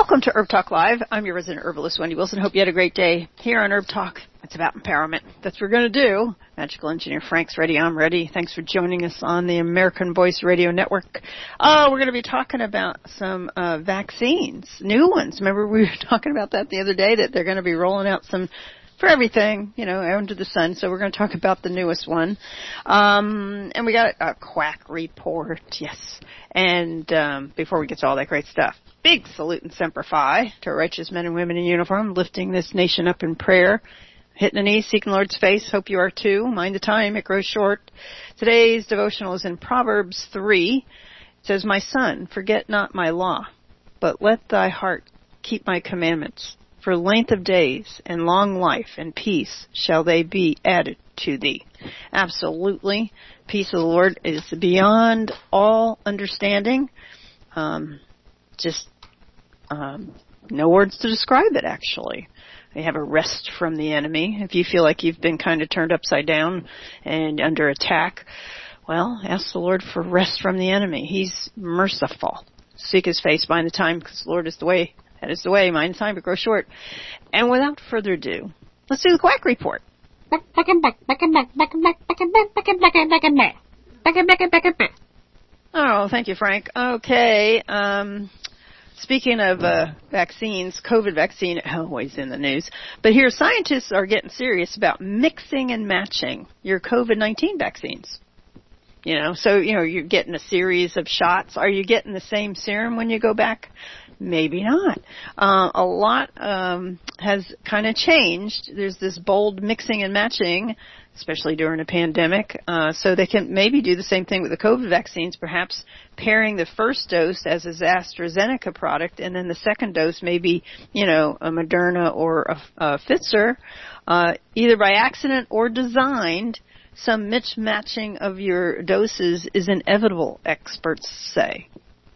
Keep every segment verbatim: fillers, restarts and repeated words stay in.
Welcome to Herb Talk Live. I'm your resident herbalist, Wendy Wilson. Hope you had a great day here on Herb Talk. It's about empowerment. That's what we're going to do. Magical engineer Frank's ready. I'm ready. Thanks for joining us on the American Voice Radio Network. Oh, we're going to be talking about some uh, vaccines, new ones. Remember we were talking about that the other day, that they're going to be rolling out some for everything, you know, under the sun. So we're going to talk about the newest one. Um, and we got a quack report, yes. And um, before we get to all that great stuff, big salute and semper fi to our righteous men and women in uniform, lifting this nation up in prayer, hitting the knees, seeking the Lord's face. Hope you are too. Mind the time, it grows short. Today's devotional is in Proverbs three. It says, "My son, forget not my law, but let thy heart keep my commandments. For length of days and long life and peace shall they be added to thee." Absolutely. Peace of the Lord is beyond all understanding. Um, just um, no words to describe it, actually. They have a rest from the enemy. If you feel like you've been kind of turned upside down and under attack, well, ask the Lord for rest from the enemy. He's merciful. Seek his face, bind the time, because the Lord is the way. That is the way. Mind the time, but grow short. And without further ado, let's do the quack report. Oh, thank you, Frank. Okay. Um, speaking of uh, vaccines, COVID vaccine, always in the news. But here, scientists are getting serious about mixing and matching your COVID nineteen vaccines. You know, so, you know, you're getting a series of shots. Are you getting the same serum when you go back? Maybe not. Uh, a lot um, has kind of changed. There's this bold mixing and matching, especially during a pandemic. Uh, so they can maybe do the same thing with the COVID vaccines, perhaps pairing the first dose as a AstraZeneca product, and then the second dose maybe, you know, a Moderna or a, a Pfizer, uh, either by accident or designed. Some mismatching of your doses is inevitable, experts say.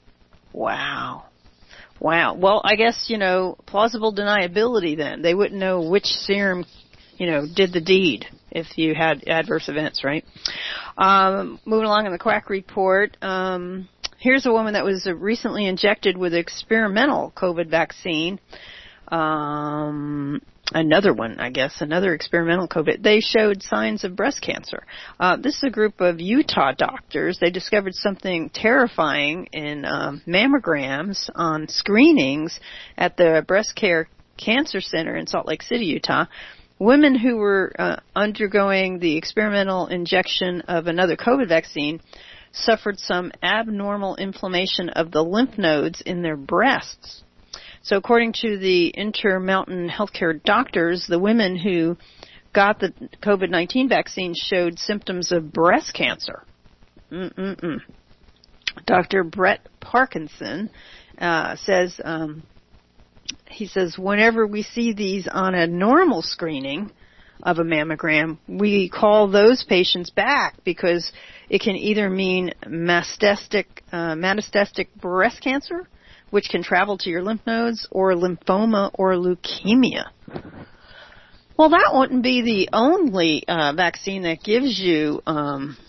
Wow. Wow. Well, I guess, you know, plausible deniability then. They wouldn't know which serum, you know, did the deed if you had adverse events, right? Um, moving along in the quack report, um, here's a woman that was recently injected with experimental COVID vaccine. Um, another one, I guess, another experimental COVID. They showed signs of breast cancer. Uh, this is a group of Utah doctors. They discovered something terrifying in um, mammograms on screenings at the Breast Care Cancer Center in Salt Lake City, Utah. Women who were uh, undergoing the experimental injection of another COVID vaccine suffered some abnormal inflammation of the lymph nodes in their breasts. So according to the Intermountain Healthcare doctors, the women who got the COVID nineteen vaccine showed symptoms of breast cancer. Mm-mm-mm. Doctor Brett Parkinson uh, says, um, he says, whenever we see these on a normal screening of a mammogram, we call those patients back because it can either mean metastatic, uh, metastatic breast cancer, which can travel to your lymph nodes, or lymphoma or leukemia. Well, that wouldn't be the only uh, vaccine that gives you um,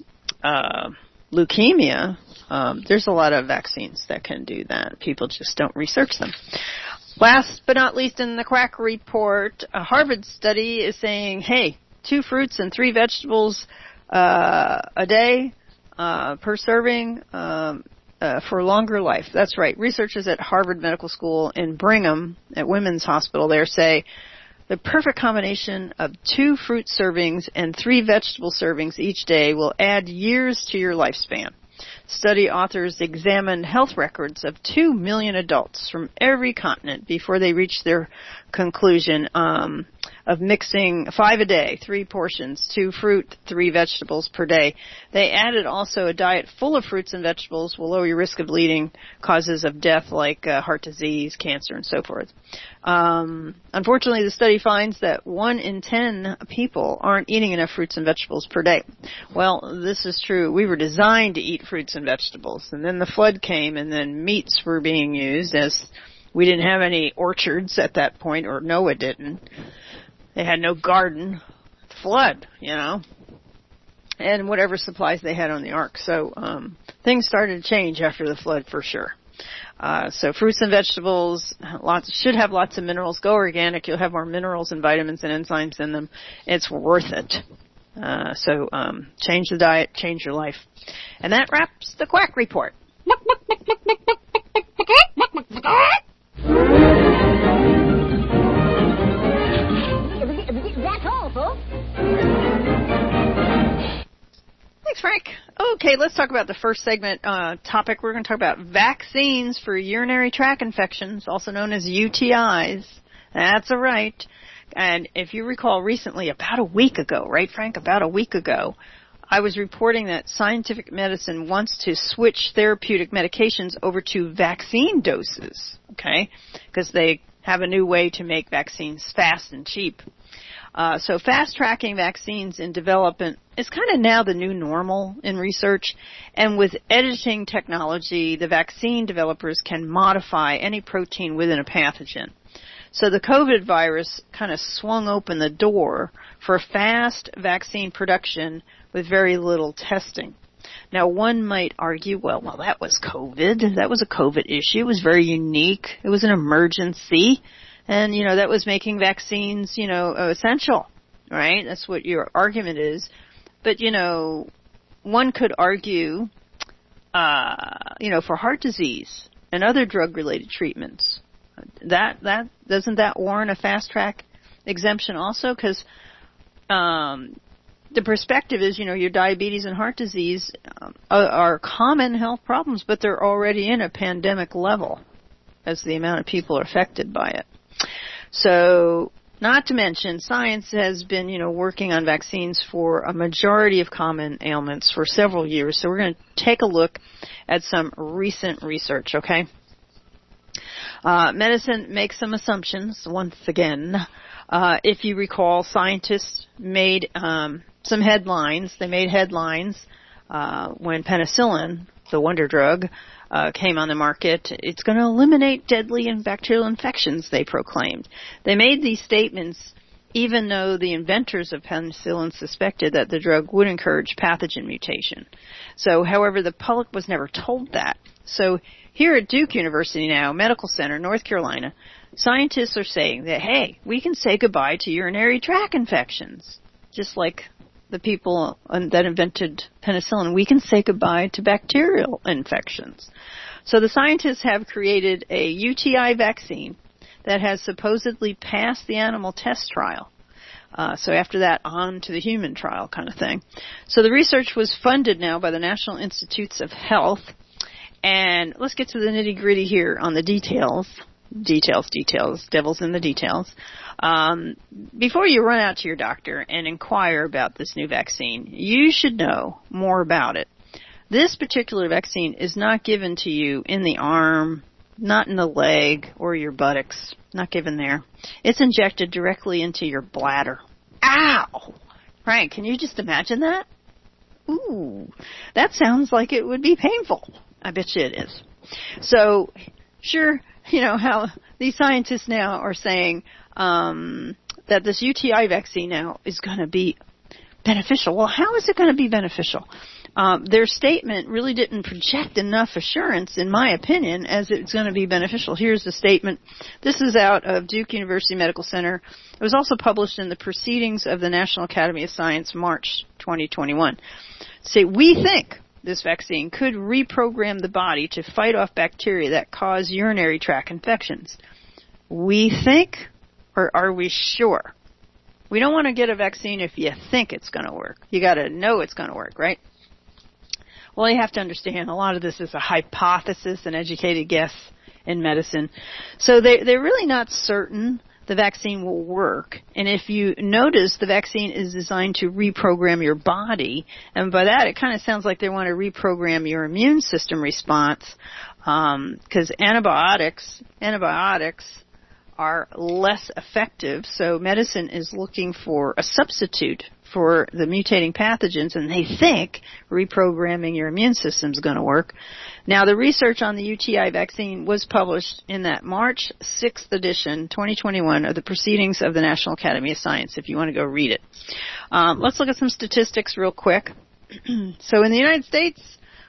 uh, leukemia. Um, there's a lot of vaccines that can do that. People just don't research them. Last but not least in the quack report, a Harvard study is saying, hey, two fruits and three vegetables uh, a day uh, per serving um, Uh, for longer life. That's right. Researchers at Harvard Medical School in Brigham at Women's Hospital there say the perfect combination of two fruit servings and three vegetable servings each day will add years to your lifespan. Study authors examined health records of two million adults from every continent before they reached their conclusion um, of mixing five a day, three portions, two fruit, three vegetables per day. They added also a diet full of fruits and vegetables will lower your risk of leading causes of death like uh, heart disease, cancer, and so forth. Um, unfortunately, the study finds that one in ten people aren't eating enough fruits and vegetables per day. Well, this is true. We were designed to eat fruits and vegetables, and then the flood came, and then meats were being used as we didn't have any orchards at that point, or Noah didn't. They had no garden. Flood, you know, and whatever supplies they had on the ark. So um, things started to change after the flood for sure. Uh, so fruits and vegetables lots should have lots of minerals. Go organic. You'll have more minerals and vitamins and enzymes in them. It's worth it. Uh, so um, change the diet, change your life. And that wraps the Quack Report. That's all, folks. Thanks, Frank. Okay, let's talk about the first segment uh, topic. We're going to talk about vaccines for urinary tract infections, also known as U T Is. That's right. And if you recall recently, about a week ago, right, Frank? About a week ago, I was reporting that scientific medicine wants to switch therapeutic medications over to vaccine doses, okay? Because they have a new way to make vaccines fast and cheap. Uh, so fast-tracking vaccines in development is kind of now the new normal in research. And with editing technology, the vaccine developers can modify any protein within a pathogen. So the COVID virus kind of swung open the door for fast vaccine production with very little testing. Now, one might argue, well, well, that was COVID. That was a COVID issue. It was very unique. It was an emergency. And, you know, that was making vaccines, you know, essential, right? That's what your argument is. But, you know, one could argue, uh, you know, for heart disease and other drug-related treatments, that, that, doesn't that warrant a fast-track exemption also? Because, um, the perspective is, you know, your diabetes and heart disease um, are, are common health problems, but they're already in a pandemic level as the amount of people are affected by it. So, not to mention, science has been, you know, working on vaccines for a majority of common ailments for several years. So we're going to take a look at some recent research, okay? Uh, medicine makes some assumptions, once again. Uh, if you recall, scientists made um, some headlines. They made headlines uh, when penicillin, the wonder drug, Uh, came on the market. It's going to eliminate deadly and bacterial infections, they proclaimed. They made these statements even though the inventors of penicillin suspected that the drug would encourage pathogen mutation. So, however, the public was never told that. So here at Duke University now, Medical Center, North Carolina, scientists are saying that, hey, we can say goodbye to urinary tract infections, just like the people that invented penicillin. We can say goodbye to bacterial infections. So the scientists have created a U T I vaccine that has supposedly passed the animal test trial. Uh, so after that, on to the human trial kind of thing. So the research was funded now by the National Institutes of Health. And let's get to the nitty-gritty here on the details. Details, details, devil's in the details. Um, before you run out to your doctor and inquire about this new vaccine, you should know more about it. This particular vaccine is not given to you in the arm, not in the leg or your buttocks, not given there. It's injected directly into your bladder. Ow! Frank, can you just imagine that? Ooh, that sounds like it would be painful. I bet you it is. So, sure, you know, how these scientists now are saying um, that this U T I vaccine now is going to be beneficial. Well, how is it going to be beneficial? Um, their statement really didn't project enough assurance, in my opinion, as it's going to be beneficial. Here's the statement. This is out of Duke University Medical Center. It was also published in the Proceedings of the National Academy of Science, March twenty twenty-one. Say, we think this vaccine could reprogram the body to fight off bacteria that cause urinary tract infections. We think, or are we sure? We don't want to get a vaccine if you think it's going to work. You got to know it's going to work, right? Well, you have to understand a lot of this is a hypothesis, an educated guess in medicine. So they, they're really not certain the vaccine will work. And if you notice, the vaccine is designed to reprogram your body. And by that, it kind of sounds like they want to reprogram your immune system response, because um, antibiotics, antibiotics are less effective. So medicine is looking for a substitute for the mutating pathogens, and they think reprogramming your immune system is going to work. Now, the research on the U T I vaccine was published in that March sixth edition, twenty twenty-one, of the Proceedings of the National Academy of Science, if you want to go read it. Um, let's look at some statistics real quick. So in the United States,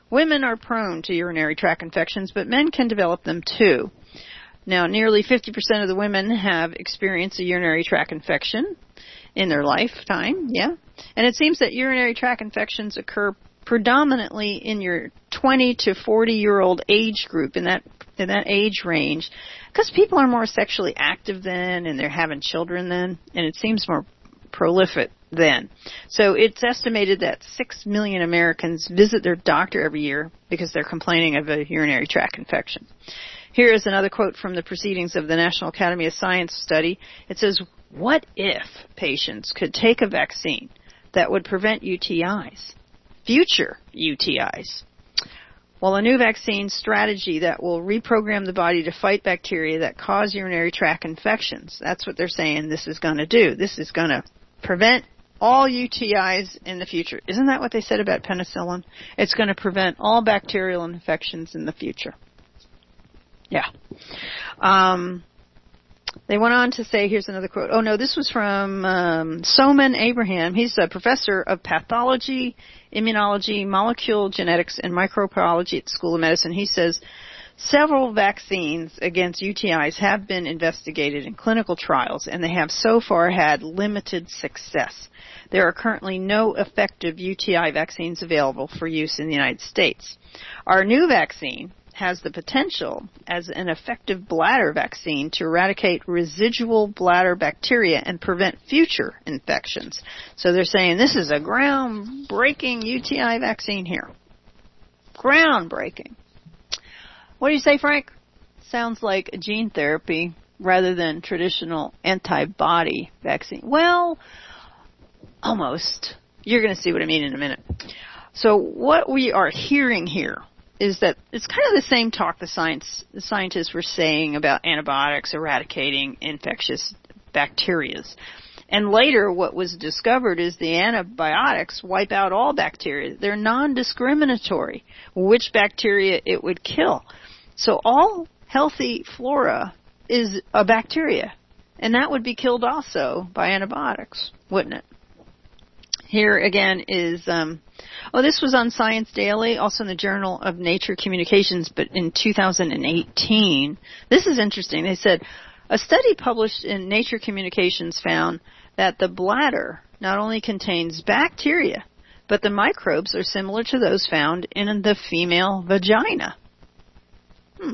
Women are prone to urinary tract infections, but men can develop them too. Now, nearly fifty percent of the women have experienced a urinary tract infection in their lifetime, yeah. And it seems that urinary tract infections occur predominantly in your twenty to forty year old age group, in that in that age range, because people are more sexually active then, and they're having children then, and it seems more prolific then. So it's estimated that six million Americans visit their doctor every year because they're complaining of a urinary tract infection. Here is another quote from the Proceedings of the National Academy of Science study. It says, "What if patients could take a vaccine that would prevent U T Is, future U T Is? Well, a new vaccine strategy that will reprogram the body to fight bacteria that cause urinary tract infections." That's what they're saying this is going to do. This is going to prevent all U T Is in the future. Isn't that what they said about penicillin? It's going to prevent all bacterial infections in the future. Yeah. Um, they went on to say, here's another quote. Oh, no, this was from um, Soman Abraham. He's a professor of pathology, immunology, molecular genetics, and microbiology at the School of Medicine. He says, several vaccines against U T Is have been investigated in clinical trials, and they have so far had limited success. There are currently no effective U T I vaccines available for use in the United States. Our new vaccine has the potential as an effective bladder vaccine to eradicate residual bladder bacteria and prevent future infections. So they're saying this is a groundbreaking U T I vaccine here. Groundbreaking. What do you say, Frank? Sounds like gene therapy rather than traditional antibody vaccine. Well, almost. You're going to see what I mean in a minute. So what we are hearing here is that it's kind of the same talk the science the scientists were saying about antibiotics eradicating infectious bacteria. And later what was discovered is the antibiotics wipe out all bacteria. They're non-discriminatory which bacteria it would kill. So all healthy flora is a bacteria, and that would be killed also by antibiotics, wouldn't it? Here again is, um, oh, this was on Science Daily, also in the Journal of Nature Communications, but in two thousand eighteen. This is interesting. They said, a study published in Nature Communications found that the bladder not only contains bacteria, but the microbes are similar to those found in the female vagina. Hmm.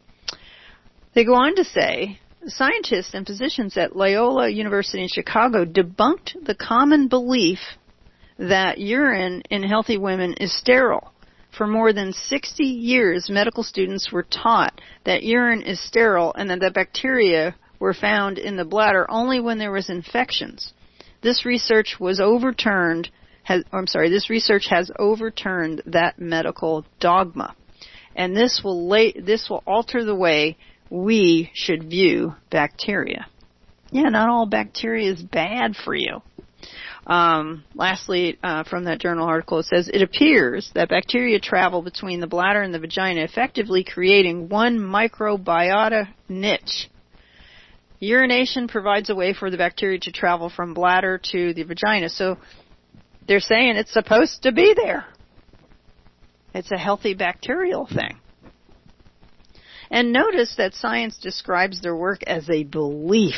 They go on to say, scientists and physicians at Loyola University in Chicago debunked the common belief that urine in healthy women is sterile. For more than sixty years, medical students were taught that urine is sterile and that the bacteria were found in the bladder only when there was infections. This research was overturned, has, I'm sorry, this research has overturned that medical dogma. And this will lay, this will alter the way we should view bacteria. Yeah, not all bacteria is bad for you. Um, lastly, uh, from that journal article, it says, it appears that bacteria travel between the bladder and the vagina, effectively creating one microbiota niche. Urination provides a way for the bacteria to travel from bladder to the vagina. So they're saying it's supposed to be there. It's a healthy bacterial thing. And notice that science describes their work as a belief.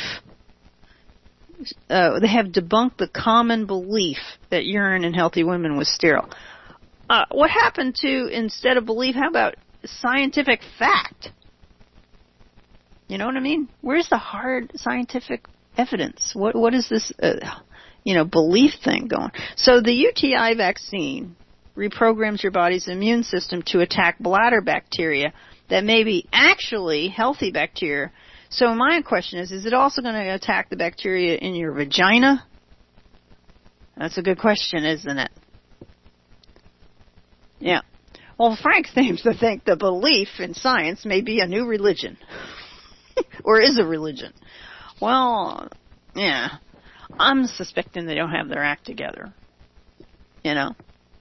Uh, they have debunked the common belief that urine in healthy women was sterile. Uh, what happened to, instead of belief, how about scientific fact? You know what I mean? Where's the hard scientific evidence? What What is this, uh, you know, belief thing going? So the U T I vaccine reprograms your body's immune system to attack bladder bacteria that may be actually healthy bacteria. So my question is, is it also going to attack the bacteria in your vagina? That's a good question, isn't it? Yeah. Well, Frank seems to think the belief in science may be a new religion. Or is a religion. Well, yeah. I'm suspecting they don't have their act together. You know?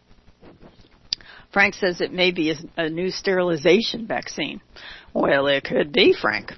Frank says it may be a, a new sterilization vaccine. Well, it could be, Frank.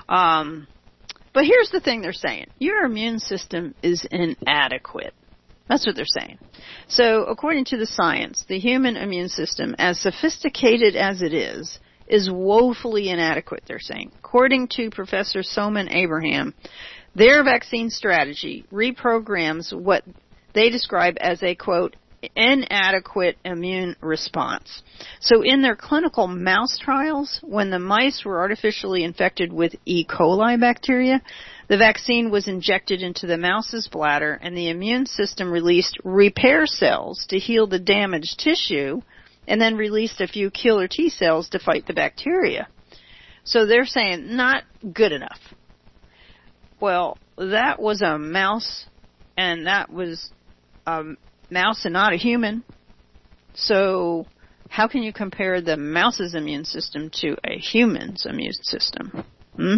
Um, but here's the thing they're saying. Your immune system is inadequate. That's what they're saying. So according to the science, the human immune system, as sophisticated as it is, is woefully inadequate, they're saying. According to Professor Soman Abraham, their vaccine strategy reprograms what they describe as a, quote, inadequate immune response. So in their clinical mouse trials, when the mice were artificially infected with E. coli bacteria, the vaccine was injected into the mouse's bladder and the immune system released repair cells to heal the damaged tissue and then released a few killer T cells to fight the bacteria. So they're saying not good enough. Well, that was a mouse, and that was a mouse and not a human. So how can you compare the mouse's immune system to a human's immune system? Hmm?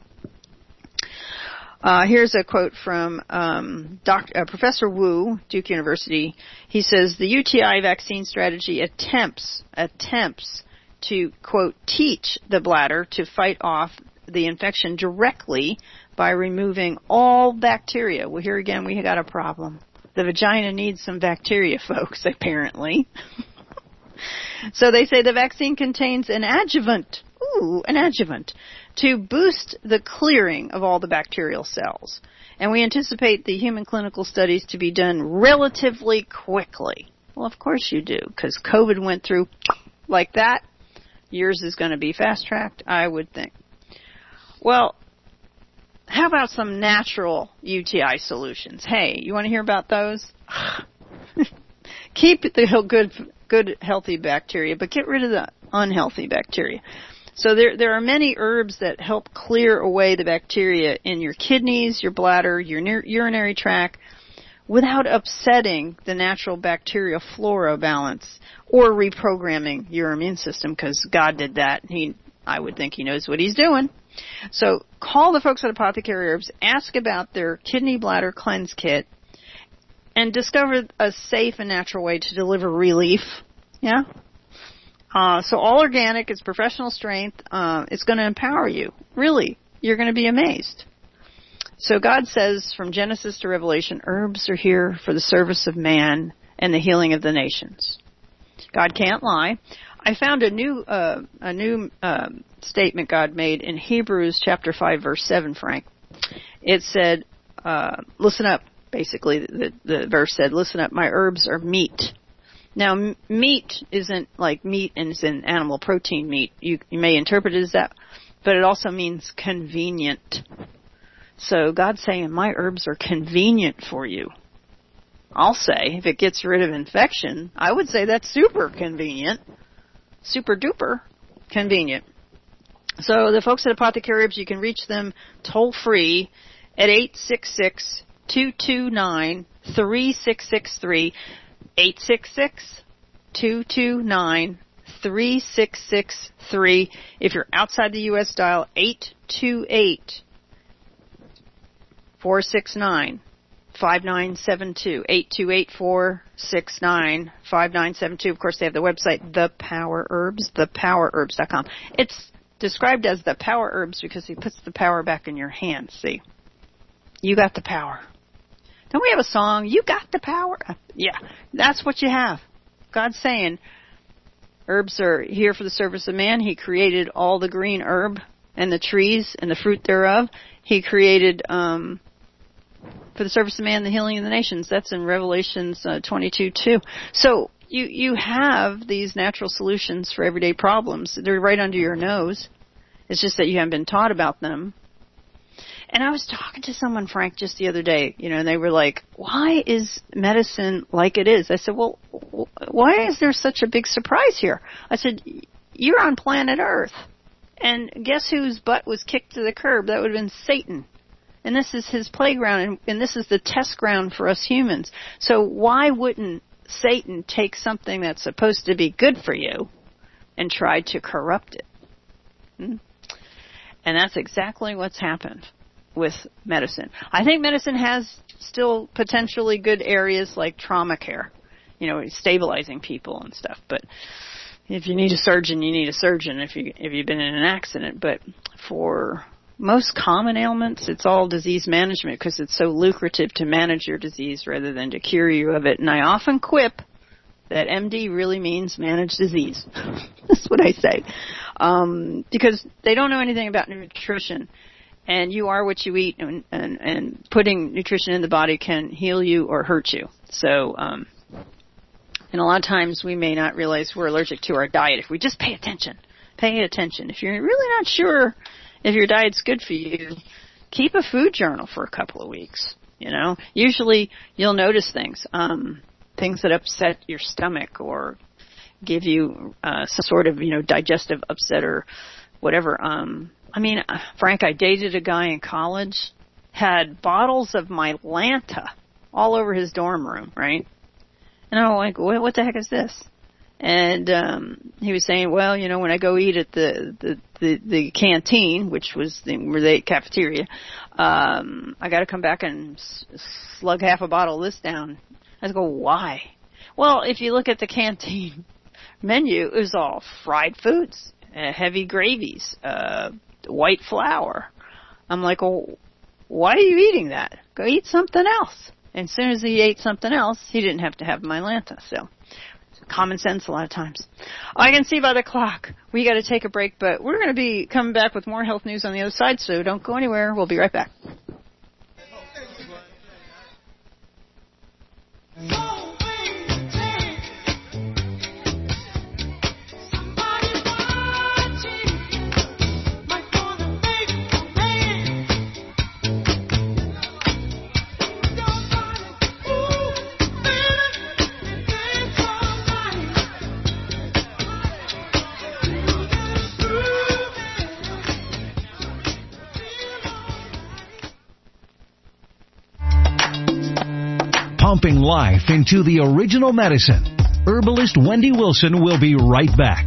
Uh, here's a quote from um, Doctor uh, Professor Wu, Duke University. He says the U T I vaccine strategy attempts attempts to, quote, teach the bladder to fight off the infection directly by removing all bacteria. Well, here again, we got a problem. The vagina needs some bacteria, folks, apparently. So they say the vaccine contains an adjuvant, ooh, an adjuvant, to boost the clearing of all the bacterial cells. And we anticipate the human clinical studies to be done relatively quickly. Well, of course you do, because COVID went through like that. Yours is going to be fast-tracked, I would think. Well, how about some natural U T I solutions? Hey, you want to hear about those? Keep the good, good, healthy bacteria, but get rid of the unhealthy bacteria. So there, there are many herbs that help clear away the bacteria in your kidneys, your bladder, your urinary tract, without upsetting the natural bacterial flora balance or reprogramming your immune system, because God did that. He, I would think he knows what he's doing. So call the folks at Apothecary Herbs, ask about their kidney bladder cleanse kit, and discover a safe and natural way to deliver relief. Yeah? Uh, so all organic, it's professional strength. Uh, it's going to empower you. Really, you're going to be amazed. So God says from Genesis to Revelation, herbs are here for the service of man and the healing of the nations. God can't lie. I found a new uh, a new uh, statement God made in Hebrews chapter five, verse seven, Frank. It said, uh, listen up, basically. The, the verse said, listen up, my herbs are meat. Now, m- meat isn't like meat and it's an animal protein meat. You, you may interpret it as that, but it also means convenient. So God's saying, my herbs are convenient for you. I'll say, if it gets rid of infection, I would say that's super convenient. Super duper convenient. So the folks at Apothecary Herbs, you can reach them toll free at eight six six, two two nine, three six six three, eight six six, two two nine, three six six three. If you're outside the U S, dial eight two eight, four six nine, five nine seven two, eight two eight, four six nine, five nine seven two. Of course, they have the website, The Power Herbs, the power herbs dot com. It's described as The Power Herbs because he puts the power back in your hands, see? You got the power. Don't we have a song, You Got the Power? Yeah, that's what you have. God's saying, herbs are here for the service of man. He created all the green herb and the trees and the fruit thereof. He created... um for the service of man, the healing of the nations. That's in Revelations uh, twenty-two two. So you you have these natural solutions for everyday problems. They're right under your nose. It's just that you haven't been taught about them. And I was talking to someone, Frank, just the other day, you know, and they were like, why is medicine like it is? I said, well, why is there such a big surprise here? I said, you're on planet Earth. And guess whose butt was kicked to the curb? That would have been Satan. And this is his playground, and, and this is the test ground for us humans. So why wouldn't Satan take something that's supposed to be good for you and try to corrupt it? Hmm? And that's exactly what's happened with medicine. I think medicine has still potentially good areas like trauma care, you know, stabilizing people and stuff. But if you need a surgeon, you need a surgeon if you if you've been in an accident. But for most common ailments, it's all disease management because it's so lucrative to manage your disease rather than to cure you of it. And I often quip that M D really means manage disease. That's what I say. Um, because they don't know anything about nutrition. And you are what you eat, and, and, and putting nutrition in the body can heal you or hurt you. So, um, and a lot of times we may not realize we're allergic to our diet if we just pay attention. Pay attention. If you're really not sure if your diet's good for you, keep a food journal for a couple of weeks. You know, usually you'll notice things, um, things that upset your stomach or give you uh, some sort of, you know, digestive upset or whatever. Um, I mean, Frank, I dated a guy in college, had bottles of Mylanta all over his dorm room, right? And I'm like, what, what the heck is this? And um, he was saying, well, you know, when I go eat at the the, the, the canteen, which was the, where they ate cafeteria, um, I got to come back and s- slug half a bottle of this down. I go, why? Well, if you look at the canteen menu, it was all fried foods, uh, heavy gravies, uh, white flour. I'm like, well, why are you eating that? Go eat something else. And as soon as he ate something else, he didn't have to have Mylanta. So, common sense a lot of times. I can see by the clock we got to take a break, but we're going to be coming back with more health news on the other side, so don't go anywhere. We'll be right back. Pumping life into the original medicine. Herbalist Wendy Wilson will be right back.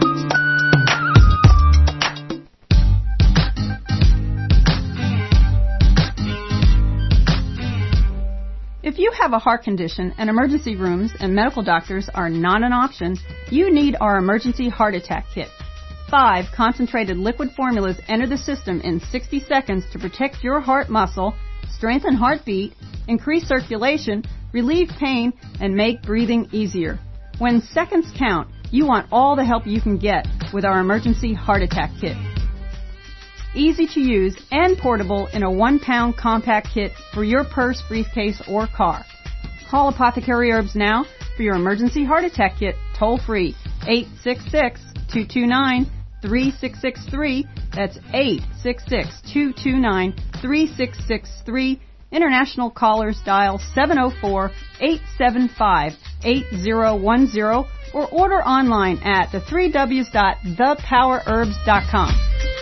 If you have a heart condition and emergency rooms and medical doctors are not an option, you need our emergency heart attack kit. Five concentrated liquid formulas enter the system in sixty seconds to protect your heart muscle, strengthen heartbeat, increase circulation, relieve pain, and make breathing easier. When seconds count, you want all the help you can get with our emergency heart attack kit. Easy to use and portable in a one-pound compact kit for your purse, briefcase, or car. Call Apothecary Herbs now for your emergency heart attack kit toll-free, eight six six, two two nine, three six six three. That's eight six six, two two nine, three six six three. International callers dial seven oh four, eight seven five, eight oh one oh or order online at the three W's dot the power herbs dot com.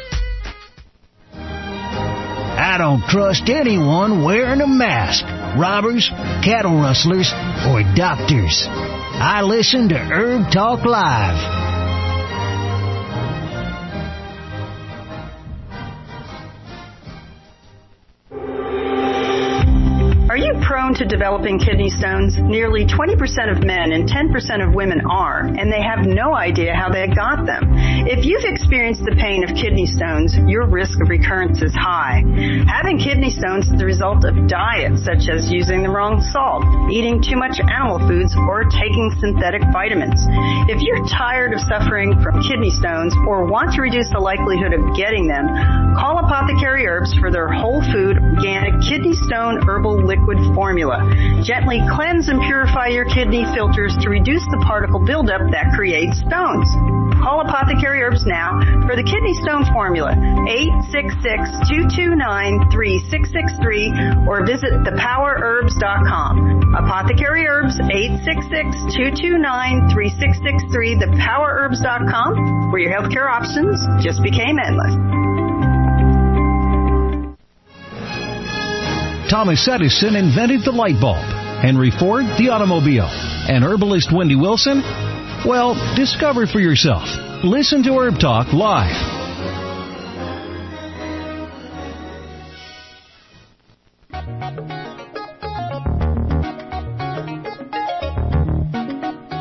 I don't trust anyone wearing a mask. Robbers, cattle rustlers, or doctors. I listen to Herb Talk Live. Are you prone to developing kidney stones? Nearly twenty percent of men and ten percent of women are, and they have no idea how they got them. If you've experienced the pain of kidney stones, your risk of recurrence is high. Having kidney stones is the result of diets such as using the wrong salt, eating too much animal foods, or taking synthetic vitamins. If you're tired of suffering from kidney stones or want to reduce the likelihood of getting them, call Apothecary Herbs for their whole food, organic kidney stone herbal liquid formula. Gently cleanse and purify your kidney filters to reduce the particle buildup that creates stones. Call Apothecary Herbs now for the kidney stone formula, eight six six, two two nine, three six six three, or visit the power herbs dot com. Apothecary Herbs, eight six six, two two nine, three six six three, the power herbs dot com, where your healthcare options just became endless. Thomas Edison invented the light bulb, Henry Ford the automobile, and herbalist Wendy Wilson? Well, discover for yourself. Listen to Herb Talk live.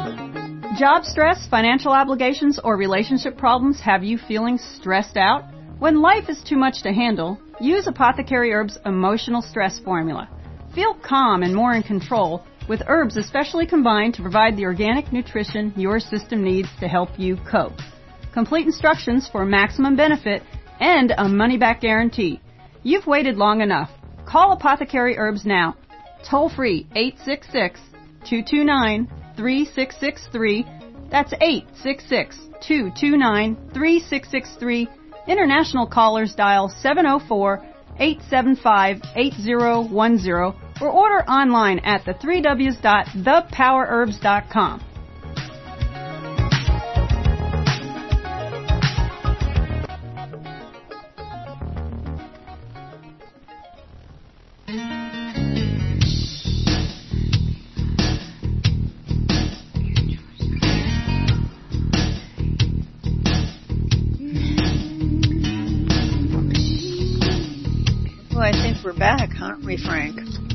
Job stress, financial obligations, or relationship problems have you feeling stressed out? When life is too much to handle, use Apothecary Herbs Emotional Stress Formula. Feel calm and more in control with herbs especially combined to provide the organic nutrition your system needs to help you cope. Complete instructions for maximum benefit and a money-back guarantee. You've waited long enough. Call Apothecary Herbs now. Toll free eight six six, two two nine, three six six three. That's eight six six, two two nine, three six six three. International callers dial seven oh four, eight seven five, eight oh one oh or order online at the three W's dot the power herbs dot com. I think we're back, aren't we, Frank?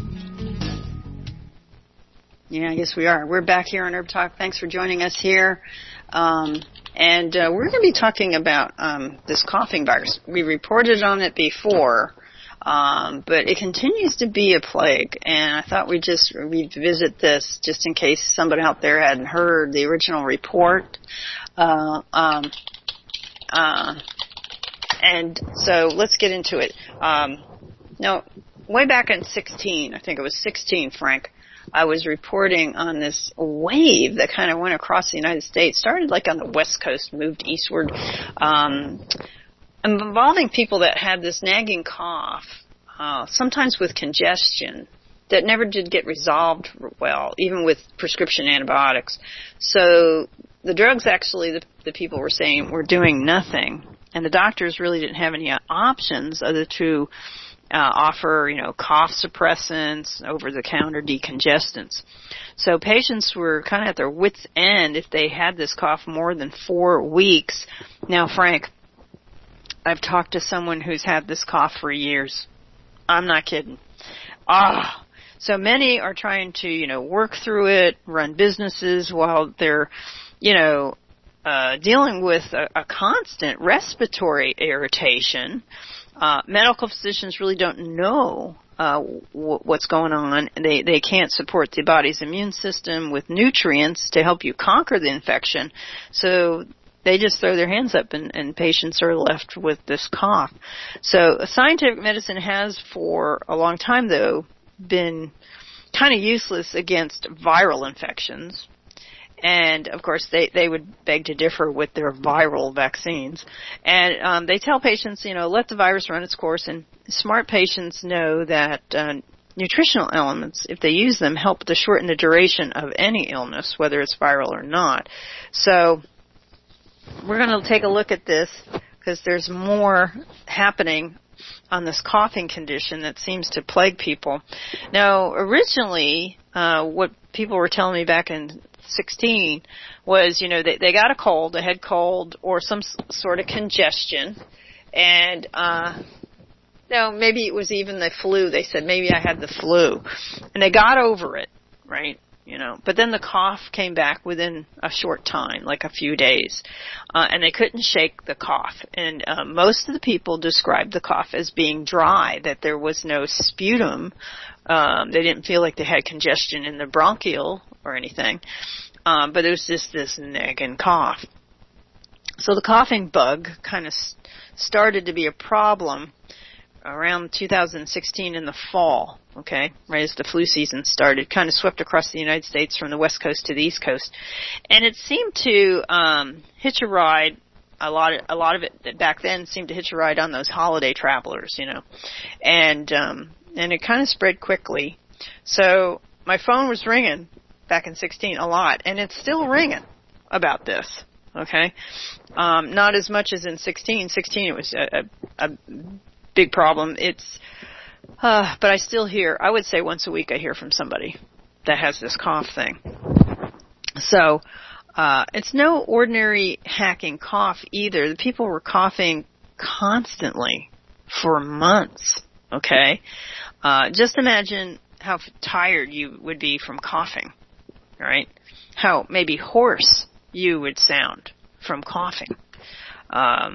Yeah, I guess we are. We're back here on Herb Talk. Thanks for joining us here. Um, and uh, we're going to be talking about um, this coughing virus. We reported on it before, um, but it continues to be a plague. And I thought we'd just revisit this just in case somebody out there hadn't heard the original report. Uh, um, uh, and so let's get into it. Um, Now, way back in sixteen, I think it was sixteen, Frank, I was reporting on this wave that kind of went across the United States, started like on the West Coast, moved eastward, um, involving people that had this nagging cough, uh, sometimes with congestion, that never did get resolved well, even with prescription antibiotics. So the drugs actually, the, the people were saying, were doing nothing, and the doctors really didn't have any options other to Uh, offer, you know, cough suppressants, over-the-counter decongestants. So patients were kind of at their wits' end if they had this cough more than four weeks. Now, Frank, I've talked to someone who's had this cough for years. I'm not kidding. Ah, so many are trying to, you know, work through it, run businesses while they're, you know, uh, dealing with a, a constant respiratory irritation. Uh, medical physicians really don't know uh, w- what's going on. They they can't support the body's immune system with nutrients to help you conquer the infection. So they just throw their hands up, and, and patients are left with this cough. So scientific medicine has, for a long time, though, been kind of useless against viral infections. And, of course, they, they would beg to differ with their viral vaccines. And um, they tell patients, you know, let the virus run its course. And smart patients know that uh, nutritional elements, if they use them, help to shorten the duration of any illness, whether it's viral or not. So we're going to take a look at this because there's more happening on this coughing condition that seems to plague people. Now, originally, uh, what people were telling me back in sixteen was, you know, they, they got a cold, a head cold, or some s- sort of congestion, and, uh, no, maybe it was even the flu. They said, maybe I had the flu, and they got over it, right? You know, but then the cough came back within a short time, like a few days, uh, and they couldn't shake the cough. And uh, most of the people described the cough as being dry, that there was no sputum. Um, they didn't feel like they had congestion in the bronchial or anything, um, but it was just this nagging cough. So the coughing bug kind of s- started to be a problem around two thousand sixteen in the fall, okay, right as the flu season started, kind of swept across the United States from the West Coast to the East Coast. And it seemed to um, hitch a ride, a lot of, a lot of it back then seemed to hitch a ride on those holiday travelers, you know. And um, and it kind of spread quickly. So my phone was ringing back in sixteen a lot, and it's still ringing about this, okay. Um, not as much as in sixteen. sixteen it was a, a, a big problem. It's, uh, but I still hear, I would say once a week I hear from somebody that has this cough thing. So, uh, it's no ordinary hacking cough either. The people were coughing constantly for months, okay? Uh, just imagine how tired you would be from coughing, right? How maybe hoarse you would sound from coughing. Um,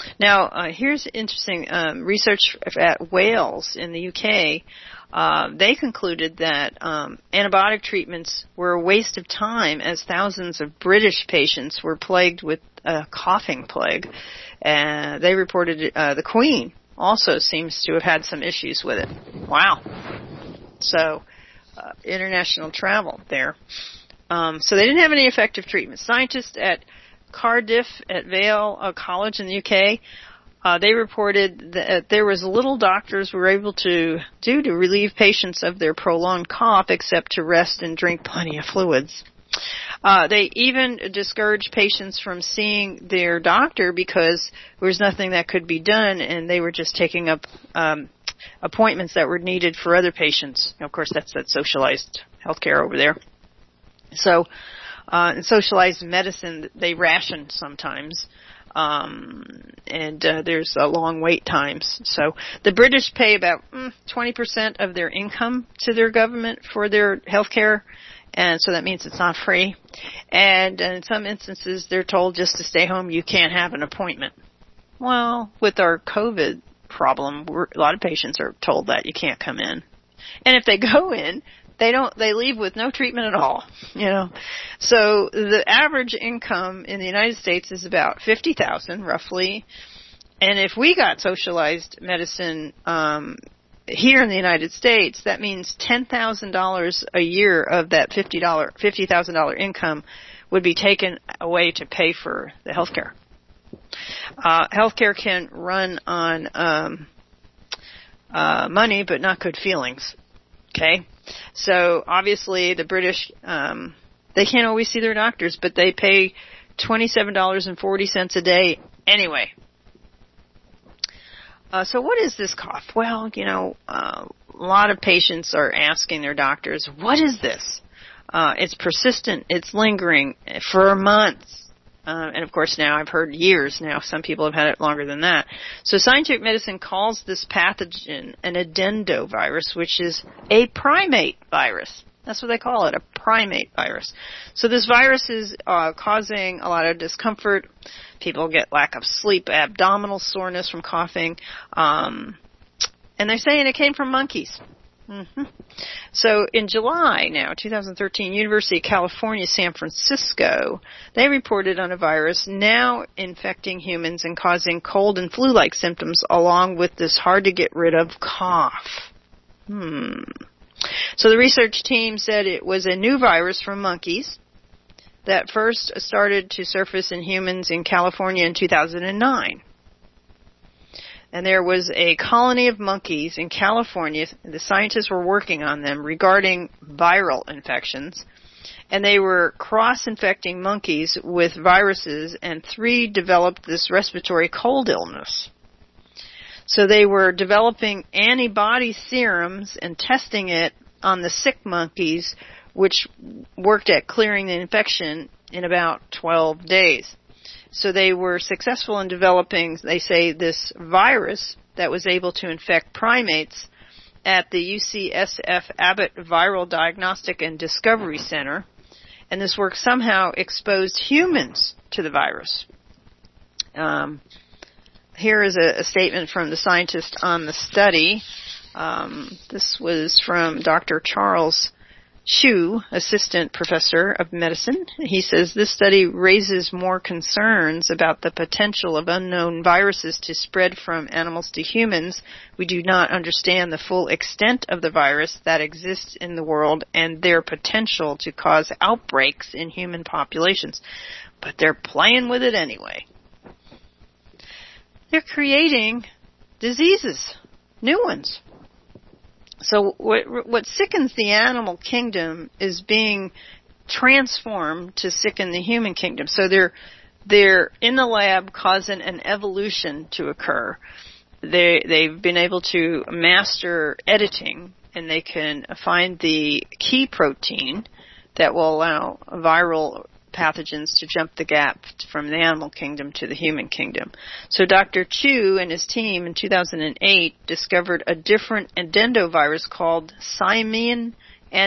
Now, uh, here's interesting um, research at Wales in the U K. Uh, they concluded that um, antibiotic treatments were a waste of time, as thousands of British patients were plagued with a coughing plague. Uh, they reported uh, the Queen also seems to have had some issues with it. Wow. So, uh, international travel there. Um, so they didn't have any effective treatment. Scientists at Cardiff at Vale uh, College in the U K, uh, they reported that there was little doctors were able to do to relieve patients of their prolonged cough except to rest and drink plenty of fluids. Uh, they even discouraged patients from seeing their doctor because there was nothing that could be done, and they were just taking up um, appointments that were needed for other patients. Of course, that's that socialized healthcare over there. So, uh, in socialized medicine, they ration sometimes, um, and uh, there's uh, long wait times. So, the British pay about mm, twenty percent of their income to their government for their healthcare. And so that means it's not free. And in some instances, they're told just to stay home. You can't have an appointment. Well, with our COVID problem, we're, a lot of patients are told that you can't come in. And if they go in, they don't, they leave with no treatment at all, you know. So the average income in the United States is about fifty thousand dollars roughly. And if we got socialized medicine, um, here in the United States, that means ten thousand dollars a year of that fifty thousand dollars fifty thousand dollars income would be taken away to pay for the health care. Uh, healthcare can run on um, uh, money, but not good feelings. Okay? So, obviously, the British, um, they can't always see their doctors, but they pay twenty-seven dollars and forty cents a day anyway. Uh, so what is this cough? Well, you know, uh, a lot of patients are asking their doctors, what is this? Uh, it's persistent. It's lingering for months. Uh, and, of course, now I've heard years now. Some people have had it longer than that. So scientific medicine calls this pathogen an adendovirus, which is a primate virus. That's what they call it, a primate virus. So this virus is uh, causing a lot of discomfort. People get lack of sleep, abdominal soreness from coughing. Um, and they're saying it came from monkeys. Mm-hmm. So in July now, twenty thirteen, University of California, San Francisco, they reported on a virus now infecting humans and causing cold and flu-like symptoms along with this hard-to-get-rid-of cough. Hmm. So the research team said it was a new virus from monkeys that first started to surface in humans in California in two thousand nine. And there was a colony of monkeys in California. The scientists were working on them regarding viral infections. And they were cross-infecting monkeys with viruses, and three developed this respiratory cold illness. So they were developing antibody serums and testing it on the sick monkeys, which worked at clearing the infection in about twelve days. So they were successful in developing, they say, this virus that was able to infect primates at the U C S F Abbott Viral Diagnostic and Discovery Center. And this work somehow exposed humans to the virus. Um, here is a, a statement from the scientist on the study. Um, this was from Doctor Charles Chu, assistant professor of medicine. He says this study raises more concerns about the potential of unknown viruses to spread from animals to humans. We do not understand the full extent of the virus that exists in the world and their potential to cause outbreaks in human populations. But they're playing with it anyway. They're creating diseases, new ones. So what, what sickens the animal kingdom is being transformed to sicken the human kingdom. So they're they're in the lab causing an evolution to occur. They they've been able to master editing, and they can find the key protein that will allow viral pathogens to jump the gap from the animal kingdom to the human kingdom. So Doctor Chu and his team in two thousand eight discovered a different adendovirus called Simian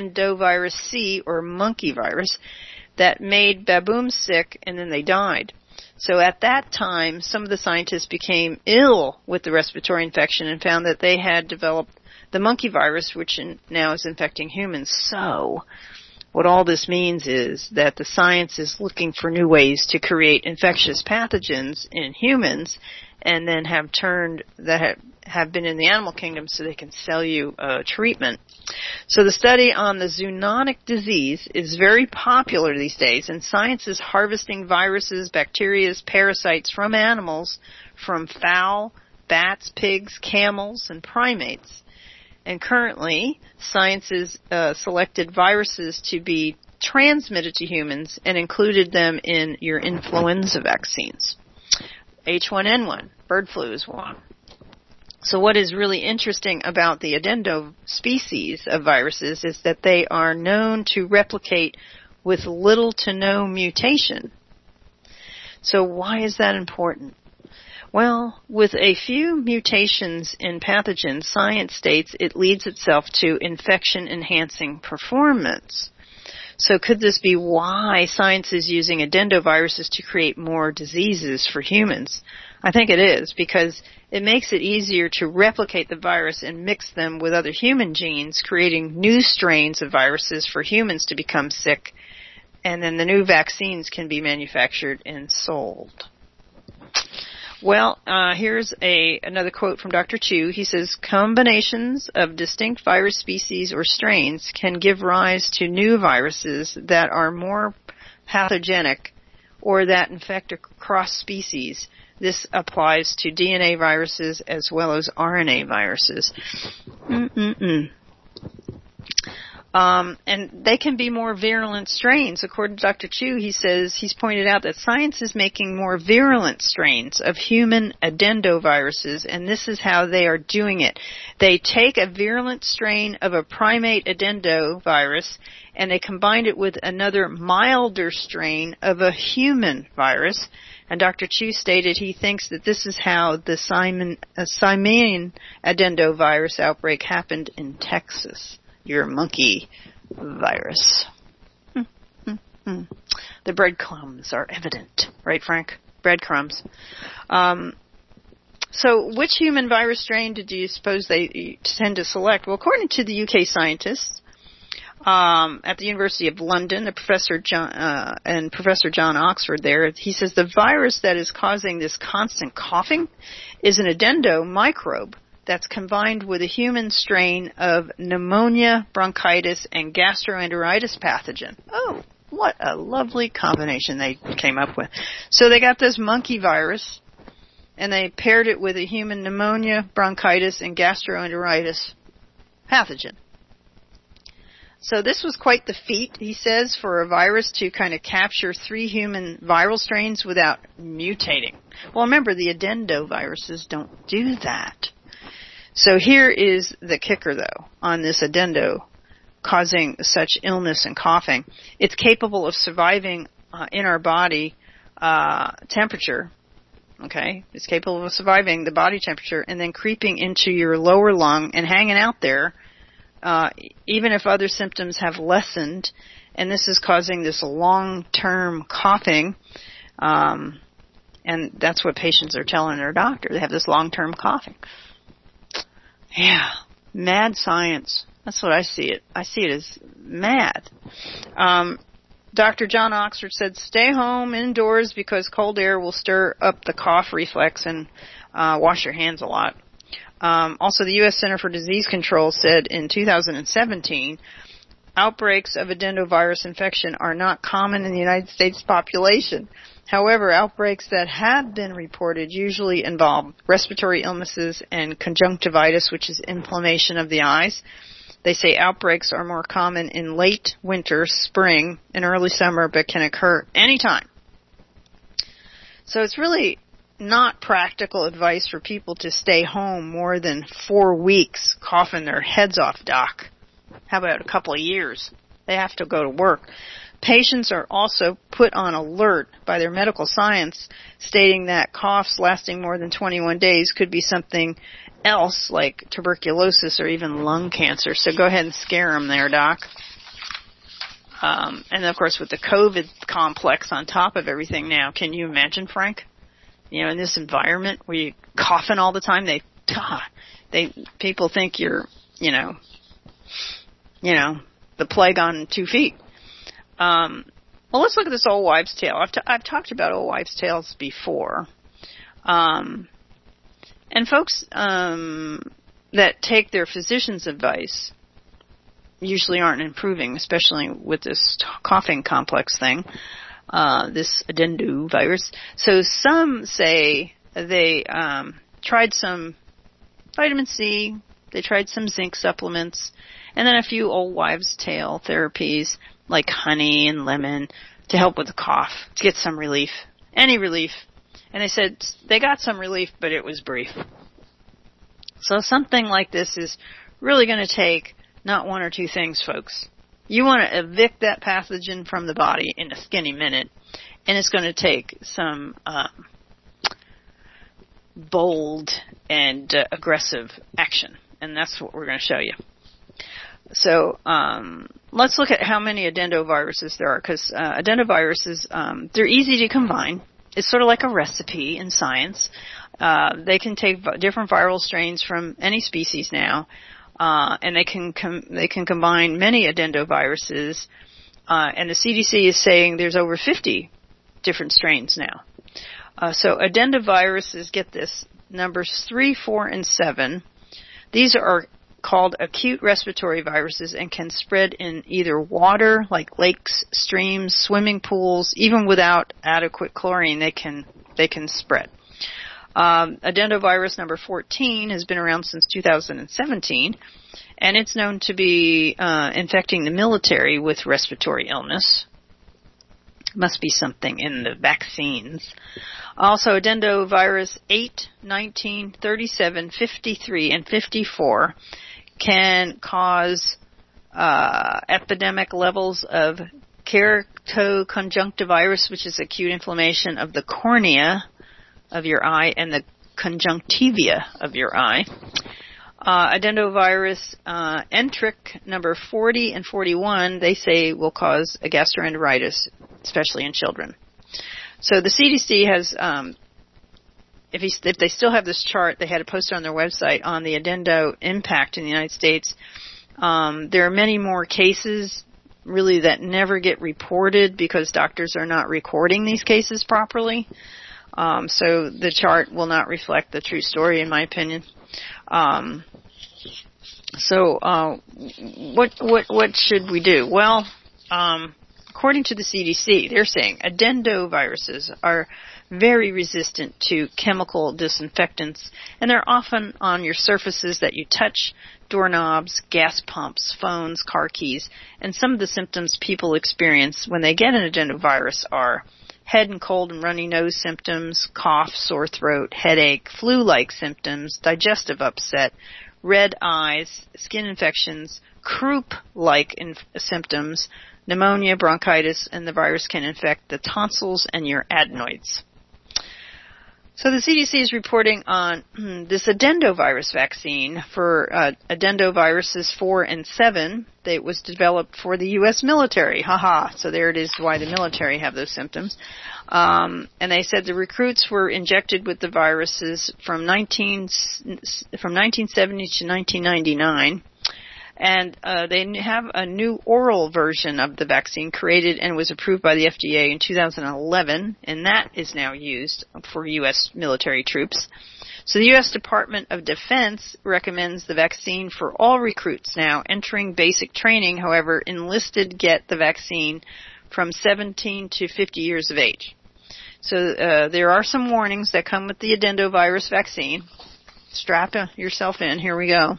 endovirus C, or monkey virus, that made baboons sick, and then they died. So at that time, some of the scientists became ill with the respiratory infection and found that they had developed the monkey virus, which in, now is infecting humans. So what all this means is that the science is looking for new ways to create infectious pathogens in humans and then have turned that have, have been in the animal kingdom so they can sell you a treatment. So the study on the zoonotic disease is very popular these days, and science is harvesting viruses, bacteria, parasites from animals, from fowl, bats, pigs, camels, and primates. And currently, science has uh, selected viruses to be transmitted to humans and included them in your influenza vaccines. H one N one, bird flu is one. So what is really interesting about the Adeno species of viruses is that they are known to replicate with little to no mutation. So why is that important? Well, with a few mutations in pathogens, science states it leads itself to infection-enhancing performance. So could this be why science is using adenoviruses to create more diseases for humans? I think it is, because it makes it easier to replicate the virus and mix them with other human genes, creating new strains of viruses for humans to become sick, and then the new vaccines can be manufactured and sold. Well, uh, here's a another quote from Doctor Chu. He says, combinations of distinct virus species or strains can give rise to new viruses that are more pathogenic or that infect across species. This applies to D N A viruses as well as R N A viruses. Mm-mm-mm. Um, and they can be more virulent strains. According to Doctor Chu, he says he's pointed out that science is making more virulent strains of human adenoviruses, and this is how they are doing it. They take a virulent strain of a primate adenovirus and they combine it with another milder strain of a human virus. And Doctor Chu stated he thinks that this is how the Simon, uh, Simian adenovirus outbreak happened in Texas. Your monkey virus. Hmm, hmm, hmm. The breadcrumbs are evident, right, Frank? Breadcrumbs. Um, so, which human virus strain did you suppose they tend to select? Well, according to the U K scientists um, at the University of London, the Professor John uh, and Professor John Oxford there, he says the virus that is causing this constant coughing is an adenomicrobe that's combined with a human strain of pneumonia, bronchitis, and gastroenteritis pathogen. Oh, what a lovely combination they came up with. So they got this monkey virus, and they paired it with a human pneumonia, bronchitis, and gastroenteritis pathogen. So this was quite the feat, he says, for a virus to kind of capture three human viral strains without mutating. Well, remember, the adenoviruses don't do that. So here is the kicker, though, on this adeno causing such illness and coughing. It's capable of surviving uh, in our body uh, temperature, okay? It's capable of surviving the body temperature and then creeping into your lower lung and hanging out there, uh, even if other symptoms have lessened. And this is causing this long-term coughing, um, and that's what patients are telling their doctor. They have this long-term coughing. Yeah, mad science. That's what I see it. I see it as mad. Um, Doctor John Oxford said, stay home indoors because cold air will stir up the cough reflex, and uh, wash your hands a lot. Um, also, the U S Center for Disease Control said in two thousand seventeen, outbreaks of adenovirus infection are not common in the United States population. However, outbreaks that have been reported usually involve respiratory illnesses and conjunctivitis, which is inflammation of the eyes. They say outbreaks are more common in late winter, spring, and early summer, but can occur anytime. So it's really not practical advice for people to stay home more than four weeks coughing their heads off, Doc. How about a couple of years? They have to go to work. Patients are also put on alert by their medical science, stating that coughs lasting more than twenty-one days could be something else like tuberculosis or even lung cancer. So go ahead and scare them there, Doc. Um, and of course, with the COVID complex on top of everything now, can you imagine, Frank? You know, in this environment where you're coughing all the time, they, they, people think you're, you know, you know, the plague on two feet. Um, well, let's look at this old wives' tale. I've, t- I've talked about old wives' tales before. Um, and folks, um, that take their physician's advice usually aren't improving, especially with this t- coughing complex thing, uh, this adendovirus. So some say they um, tried some vitamin C, they tried some zinc supplements, and then a few old wives' tale therapies like honey and lemon to help with the cough, to get some relief, any relief. And they said they got some relief, but it was brief. So something like this is really going to take not one or two things, folks. You want to evict that pathogen from the body in a skinny minute, and it's going to take some um, bold and uh, aggressive action, and that's what we're going to show you. So um, let's look at how many adendoviruses there are, because uh, adendoviruses, um, they're easy to combine. It's sort of like a recipe in science. Uh, they can take v- different viral strains from any species now, Uh, and they can com- they can combine many adendoviruses, uh, and the C D C is saying there's over fifty different strains now. Uh, so adendoviruses, get this, numbers three, four, and seven. These are called acute respiratory viruses and can spread in either water, like lakes, streams, swimming pools. Even without adequate chlorine, they can they can spread. Um, adendovirus number fourteen has been around since two thousand seventeen, and it's known to be uh, infecting the military with respiratory illness. Must be something in the vaccines. Also, adendovirus eight, nineteen, thirty-seven, fifty-three, and fifty-four can cause uh, epidemic levels of keratoconjunctivirus, which is acute inflammation of the cornea of your eye, and the conjunctiva of your eye. Uh, adendovirus uh, enteric number forty and forty-one, they say will cause a gastroenteritis, especially in children. So the C D C has, um, if, he, if they still have this chart, they had it posted on their website on the adendo impact in the United States. Um, there are many more cases really that never get reported because doctors are not recording these cases properly. Um, so the chart will not reflect the true story, in my opinion. Um, so uh, what what what should we do? Well, um, according to the C D C, they're saying adendoviruses are very resistant to chemical disinfectants, and they're often on your surfaces that you touch, doorknobs, gas pumps, phones, car keys, and some of the symptoms people experience when they get an adendovirus are head and cold and runny nose symptoms, cough, sore throat, headache, flu-like symptoms, digestive upset, red eyes, skin infections, croup-like inf- symptoms, pneumonia, bronchitis, and the virus can infect the tonsils and your adenoids. So the C D C is reporting on this adendovirus vaccine for uh, adendoviruses four and seven. It was developed for the U S military. Haha. So there it is, why the military have those symptoms. Um, and they said the recruits were injected with the viruses from nineteen from nineteen seventy to nineteen ninety-nine. And uh, they have a new oral version of the vaccine created and was approved by the F D A in two thousand eleven, and that is now used for U S military troops. So the U S Department of Defense recommends the vaccine for all recruits now entering basic training. However, enlisted get the vaccine from seventeen to fifty years of age. So uh, there are some warnings that come with the adendovirus vaccine. Strap yourself in. Here we go.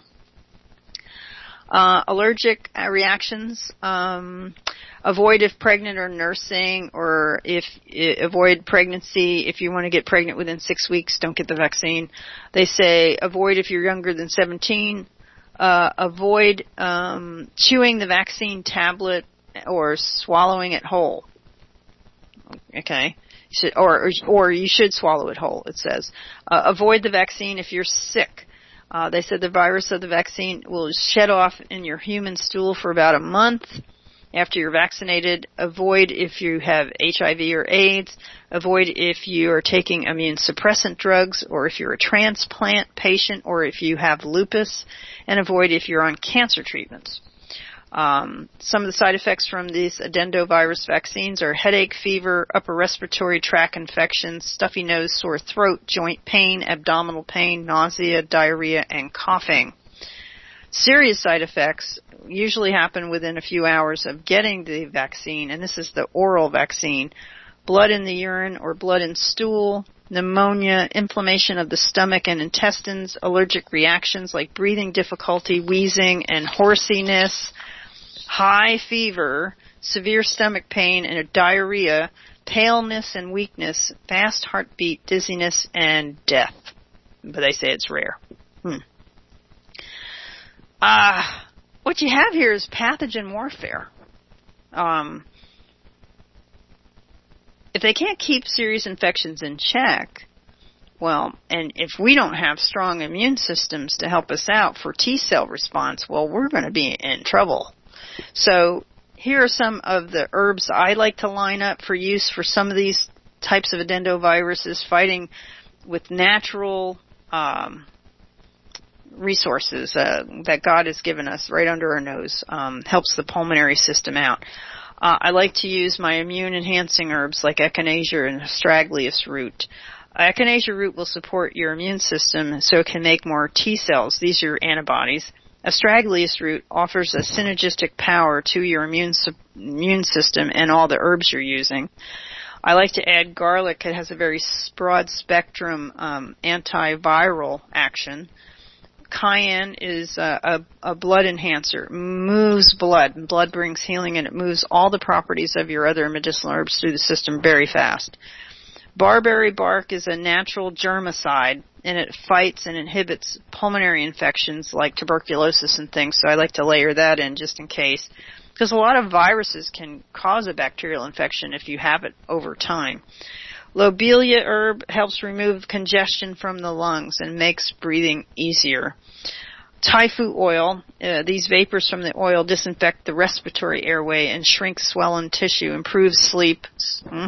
Uh, allergic reactions, um, avoid if pregnant or nursing, or if uh, avoid pregnancy. If you want to get pregnant within six weeks, don't get the vaccine. They say avoid if you're younger than seventeen. Uh, avoid um, chewing the vaccine tablet or swallowing it whole. Okay. Should, or, or or you should swallow it whole, it says. Uh, avoid the vaccine if you're sick. Uh, they said the virus of the vaccine will shed off in your human stool for about a month. after you're vaccinated. Avoid if you have H I V or AIDS. Avoid if you are taking immune suppressant drugs, or if you're a transplant patient, or if you have lupus. And avoid if you're on cancer treatments. Um, some of the side effects from these adendovirus vaccines are headache, fever, upper respiratory tract infections, stuffy nose, sore throat, joint pain, abdominal pain, nausea, diarrhea, and coughing. Serious side effects usually happen within a few hours of getting the vaccine, and this is the oral vaccine. Blood in the urine or blood in stool, pneumonia, inflammation of the stomach and intestines, allergic reactions like breathing difficulty, wheezing, and hoarseness, high fever, severe stomach pain, and a diarrhea, paleness and weakness, fast heartbeat, dizziness, and death. But they say it's rare. Hmm. Uh, what you have here is pathogen warfare. Um, if they can't keep serious infections in check, well, and if we don't have strong immune systems to help us out for T-cell response, well, we're going to be in trouble. So here are some of the herbs I like to line up for use for some of these types of adendoviruses fighting with natural um, resources uh, that God has given us right under our nose. Um, helps the pulmonary system out. Uh, I like to use my immune-enhancing herbs like echinacea and astragalus root. Echinacea root will support your immune system so it can make more T cells. These are antibodies. Astragalus root offers a synergistic power to your immune immune system and all the herbs you're using. I like to add garlic. It has a very broad spectrum um, antiviral action. Cayenne is a, a, a blood enhancer, moves blood. Blood brings healing, and it moves all the properties of your other medicinal herbs through the system very fast. Barberry bark is a natural germicide, and it fights and inhibits pulmonary infections like tuberculosis and things, so I like to layer that in just in case. Because a lot of viruses can cause a bacterial infection if you have it over time. Lobelia herb helps remove congestion from the lungs and makes breathing easier. Typhu oil, uh, these vapors from the oil disinfect the respiratory airway and shrink swollen tissue, improve sleep. Hmm.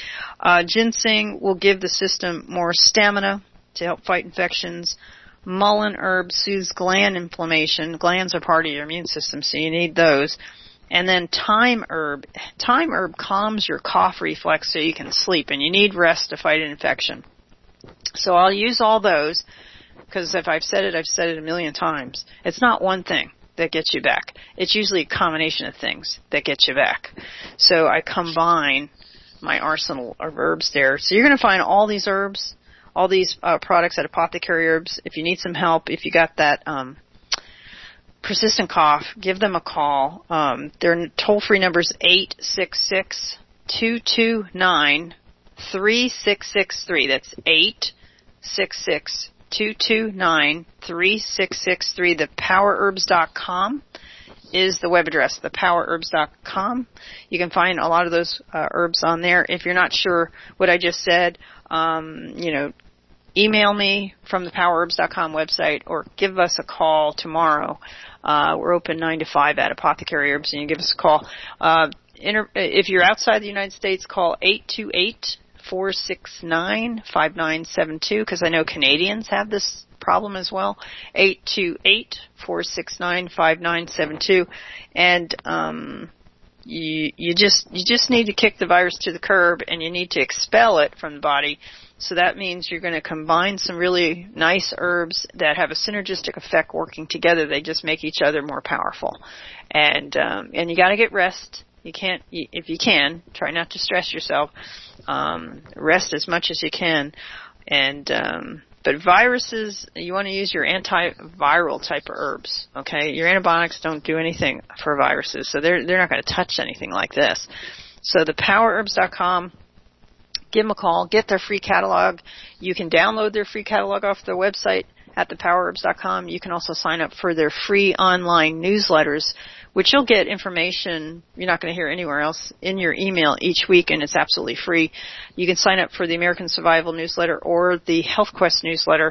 Uh, ginseng will give the system more stamina to help fight infections. Mullein herb soothes gland inflammation. Glands are part of your immune system, so you need those. And then thyme herb. Thyme herb calms your cough reflex so you can sleep, and you need rest to fight an infection. So I'll use all those, because if I've said it, I've said it a million times. It's not one thing that gets you back. It's usually a combination of things that get you back. So I combine my arsenal of herbs there. So you're going to find all these herbs, all these uh, products at Apothecary Herbs. If you need some help, if you got that um, persistent cough, give them a call. Um, their toll-free number is eight six six, two two nine, three six six three. That's eight six six, two two nine, three six six three. The power herbs dot com is the web address, the power herbs dot com. You can find a lot of those uh, herbs on there. If you're not sure what I just said, um, you know, email me from the power herbs dot com website, or give us a call tomorrow. Uh, we're open nine to five at Apothecary Herbs, and you give us a call. Uh, inter- if you're outside the United States, call eight two eight, four six nine, five nine seven two, because I know Canadians have this problem as well. eight two eight, four six nine, five nine seven two. And um, you you just you just need to kick the virus to the curb, and you need to expel it from the body. So that means you're going to combine some really nice herbs that have a synergistic effect working together. They just make each other more powerful. And um, and you got to get rest. You can't, if you can, try not to stress yourself. Um, rest as much as you can. And um, but viruses, you want to use your antiviral type of herbs. Okay, your antibiotics don't do anything for viruses, so they're they're not going to touch anything like this. So the power herbs dot com. Give them a call. Get their free catalog. You can download their free catalog off their website at the power herbs dot com. You can also sign up for their free online newsletters, which you'll get information you're not going to hear anywhere else in your email each week, and it's absolutely free. You can sign up for the American Survival newsletter or the Health Quest newsletter.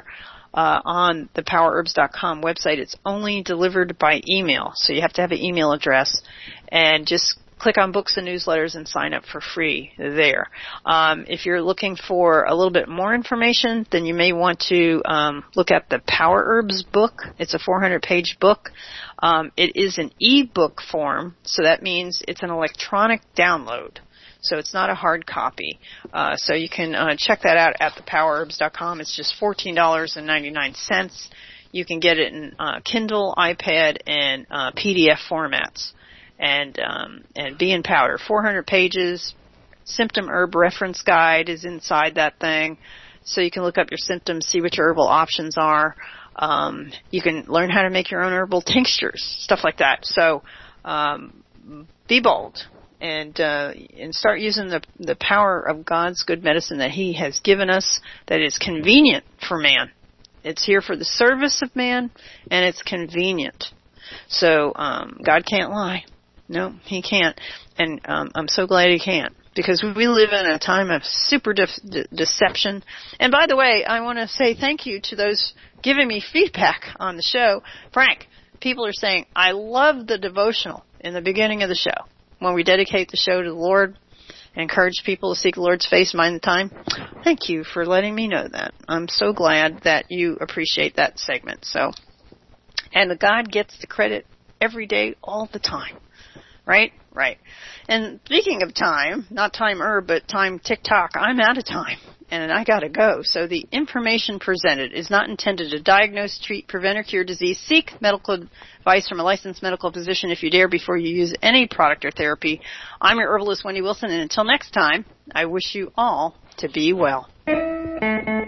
uh, on the power herbs dot com website. It's only delivered by email, so you have to have an email address, and just click on books and newsletters and sign up for free there. Um, if you're looking for a little bit more information, then you may want to um, look at the Power Herbs book. It's a four hundred page book. Um, it is an e-book form, so that means it's an electronic download. So it's not a hard copy. Uh, so you can uh, check that out at the power herbs dot com. It's just fourteen dollars and ninety-nine cents. You can get it in uh, Kindle, iPad, and uh, P D F formats. And um, and be in powder. four hundred pages. Symptom herb reference guide is inside that thing, so you can look up your symptoms, see what your herbal options are. Um, you can learn how to make your own herbal tinctures, stuff like that. So um, be bold and uh, and start using the the power of God's good medicine that He has given us, that is convenient for man. It's here for the service of man, and it's convenient. So um, God can't lie. No, He can't. And um, I'm so glad He can't, because we live in a time of super de- de- deception. And by the way, I want to say thank you to those giving me feedback on the show. Frank, people are saying, I love the devotional in the beginning of the show, when we dedicate the show to the Lord, encourage people to seek the Lord's face, mind the time. Thank you for letting me know that. I'm so glad that you appreciate that segment. So, and God gets the credit every day, all the time. Right? Right. And speaking of time, not time herb, but time tick-tock, I'm out of time, and I gotta go. So the information presented is not intended to diagnose, treat, prevent, or cure disease. Seek medical advice from a licensed medical physician if you dare before you use any product or therapy. I'm your herbalist, Wendy Wilson, and until next time, I wish you all to be well.